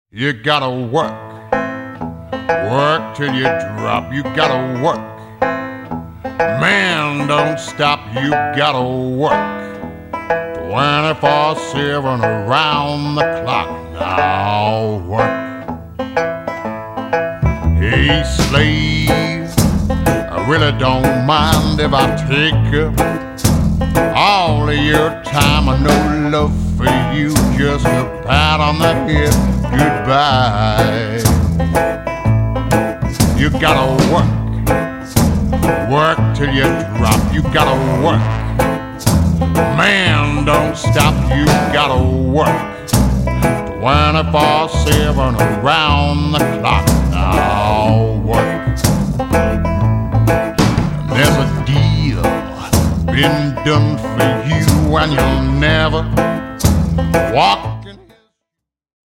You gotta work, work till you drop. You gotta work, man, don't stop. You gotta work 24/7 around the clock. Now work. Hey slave, I really don't mind if I take up all of your time. I no love for you, just a pat on the head, goodbye. You gotta work, work till you drop. You gotta work, man, don't stop. You gotta work 24/7 around the clock. Now work. There's a deal been done for you, and you'll never walk